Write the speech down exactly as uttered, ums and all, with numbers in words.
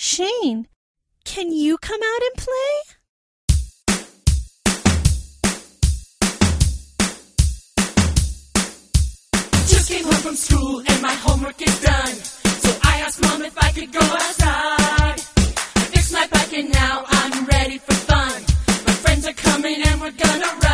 Shane, can you come out and play? Just came home from school and my homework is done. So I asked Mom if I could go outside. I fixed my bike and now I'm ready for fun. My friends are coming and we're gonna ride.